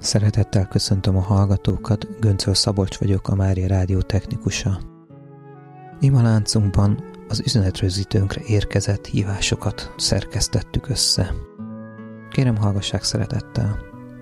Szeretettel köszöntöm a hallgatókat, Göncöl Szabolcs vagyok, a Mária Rádió technikusa. Imaláncunkban az üzenetrögzítőnkre érkezett hívásokat szerkesztettük össze. Kérem, hallgassák szeretettel!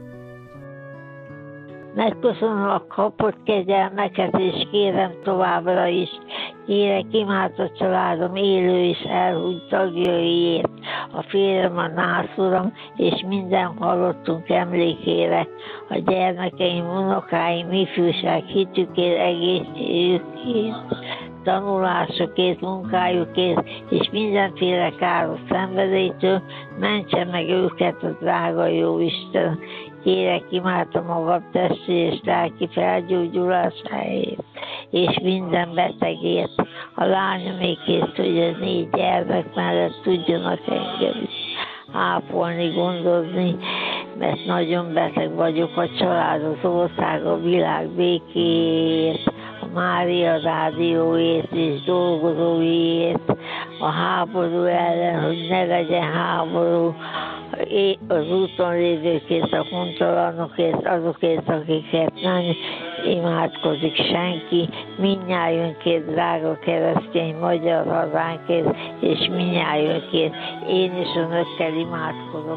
Megköszönöm a kapott kegyelmeket, és kérem továbbra is, kérek imádott családom élő és elhunyt tagjaiért, a férjem, a nászuram, és minden halottunk emlékére, a gyermekeim, unokáim, ifjúság hitükért, egészségükért, tanulásokért, munkájukért, és mindenféle káros szenvedélytől mentse meg őket a drága jó Isten. Kérek imádom magam testi és lelki felgyógyulásáért, és minden betegért, a lányomékért, hogy a 4 gyermek mellett tudjanak engem is ápolni, gondozni, mert nagyon beteg vagyok, a család, az ország, a világ békéért, a Mária Rádióért és dolgozóiért, a háború ellen, hogy ne legyen háború, az úton lévőkért, a hontalanokért, azokért, akiket nem imádkozik senki, mindnyájunkért, drága keresztény magyar hazánkért, és mindnyájunkért. Én is önökkel imádkozok.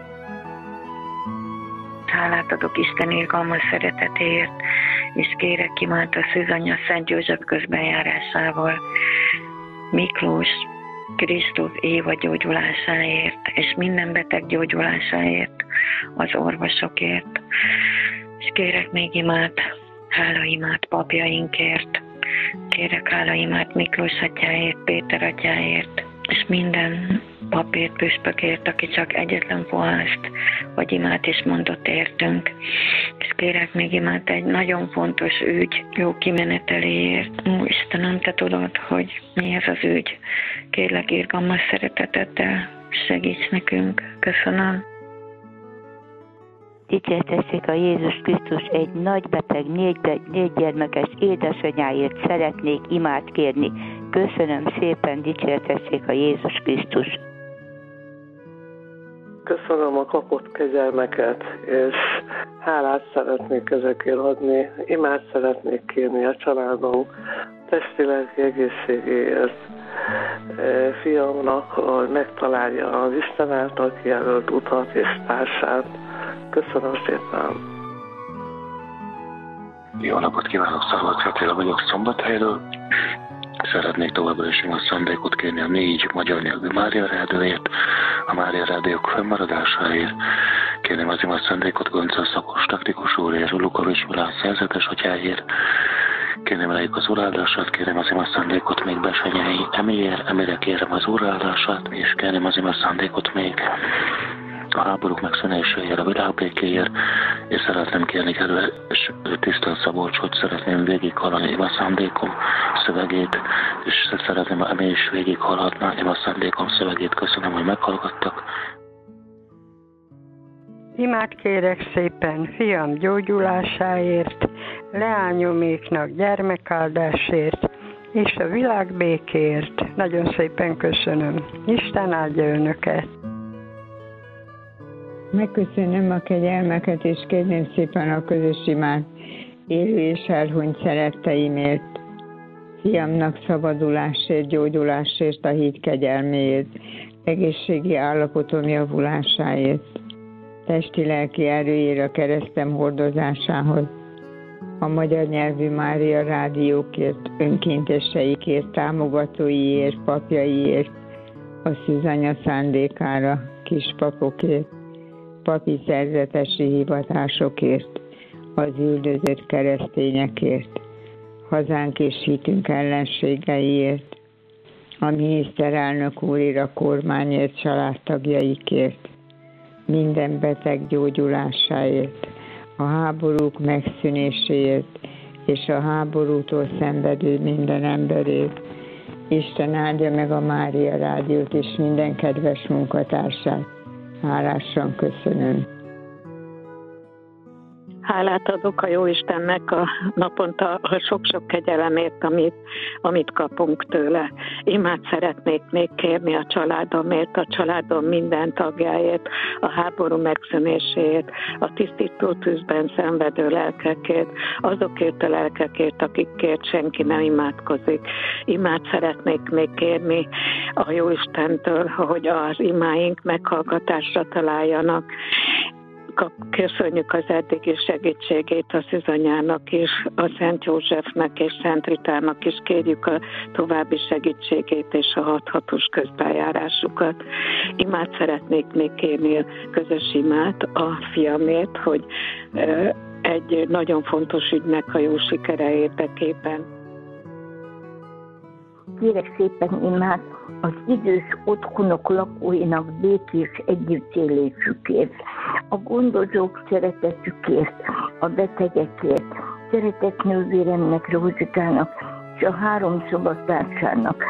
Hálát adok Isten irgalmas szeretetéért, és kérek imád a Szűzanya Szent József közbenjárásával, Miklós, Krisztus Éva gyógyulásáért, és minden beteg gyógyulásáért, az orvosokért. És kérek még hálaimát papjainkért, kérek hálaimát Miklós atyáért, Péter atyáért, és minden papért, püspökért, aki csak egyetlen fohászt vagy imát is mondott értünk. És kérek még imát egy nagyon fontos ügy jó kimeneteléért. Istenem, te tudod, hogy mi ez az ügy. Kérlek irgalmas szereteteddel segíts nekünk. Köszönöm. Dicsértessék a Jézus Krisztus, egy nagy beteg, 4 gyermekes édesanyáért szeretnék imát kérni. Köszönöm szépen, dicsértessék a Jézus Krisztus. Köszönöm a kapott kegyelmeket, és hálát szeretnék ezekért adni, imát szeretnék kérni a családom testi-lelki egészségéért. Fiamnak megtalálja az Isten által kijelölt utat és társát. Köszönöm szépen! Jó napot kívánok, Szabolcs Attila vagyok Szombathelyről. Szeretnék továbbra is a szándékot kérni a 4 magyar nyelvű Mária Rádióért, a Mária Rádiók fennmaradásáért. Kérném az ima szándékot Göncöl Szabolcs taktikus úrért, Lukovics Milán szerzetes atyáért. Kérném rájuk az uráldását, kérem az ima szándékot még Besenyei Emiért, Emire kérem az uráldását, és kérném az ima szándékot még a háborúk megszűnéséért, a világbékéért, és szeretném kérni és tisztelt Szabolcs, hogy szeretném végighallani a szándékom szövegét, és szeretném emi is végighallhatni a szándékom szövegét. Köszönöm, hogy meghallgattak. Imát kérek szépen fiam gyógyulásáért, leányoméknak gyermekáldásért, és a világ békéért. Nagyon szépen köszönöm. Isten áldja önöket! Megköszönöm a kegyelmeket, és kérném szépen a közös imát élő és elhunyt szeretteimért, fiamnak szabadulásért, gyógyulásért, a hit kegyelméért, egészségi állapotom javulásáért, testi-lelki erőért, a keresztem hordozásához, a magyar nyelvű Mária Rádiókért, önkénteseikért, támogatóiért, papjaiért, a Szűzanya szándékára, kispapokért, papi szerzetesi hivatásokért, az üldözött keresztényekért, hazánk és hitünk ellenségeiért, a miniszterelnök úrért, a kormányért, családtagjaikért, minden beteg gyógyulásáért, a háborúk megszűnéséért és a háborútól szenvedő minden emberért. Isten áldja meg a Mária Rádiót és minden kedves munkatársát. Hálásan köszönöm. Hálát adok a Jóistennek a naponta a sok-sok kegyelemért, amit kapunk tőle. Imát szeretnék még kérni a családomért, a családom minden tagjáért, a háború megszűnéséért, a tisztító tűzben szenvedő lelkekért, azokért a lelkekért, akikért senki nem imádkozik. Imát szeretnék még kérni a Jóistentől, hogy az imáink meghallgatásra találjanak. Köszönjük az eddigi segítségét a Szűzanyának is, a Szent Józsefnek és Szent Ritának is, kérjük a további segítségét és a hathatós közbenjárásukat. Imát szeretnék még kérni, a közös imát a fiamért, hogy egy nagyon fontos ügynek a jó sikere érdekében. Kérek szépen imát az idős otthonok lakóinak békés együttélésükért, a gondozók szeretetükért, a betegekért, szeretett nővéremnek, Rózikának és a 3 szobatársának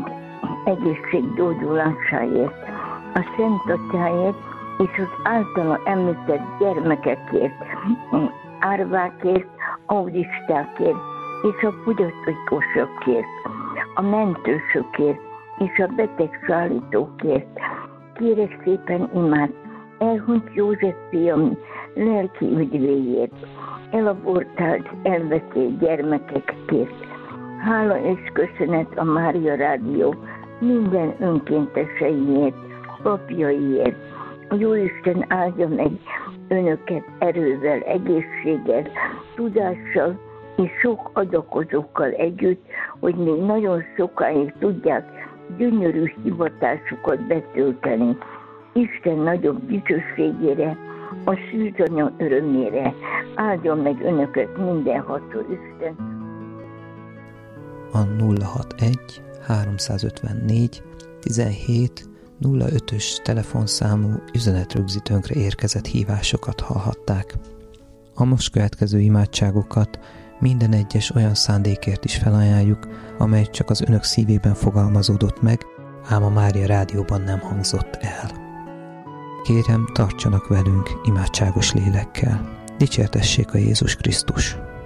egészséggyógyulásáért, a Szent Atyáért és az általa említett gyermekekért, árvákért, autistákért és a fogyatékosokért, a mentősökért és a betegszállítókért. Kérek szépen imát elhunyt József fiam lelki ügyvéért, elabortált, elveszett gyermekekért. Hála és köszönet a Mária Rádió minden önkénteseiért, papjaiért. A Jóisten áldja meg önöket erővel, egészséggel, tudással és sok adakozókkal együtt, hogy még nagyon sokáig tudják gyönyörű hivatásukat betölteni. Isten nagyobb dicsőségére, a Szűzanya örömére áldjon meg önöket mindenható Isten. A 061 354 17 05-ös telefonszámú üzenetrögzítőnkre érkezett hívásokat hallhatták. A most következő imádságokat minden egyes olyan szándékért is felajánljuk, amely csak az önök szívében fogalmazódott meg, ám a Mária Rádióban nem hangzott el. Kérem, tartsanak velünk imádságos lélekkel. Dicsértessék a Jézus Krisztus!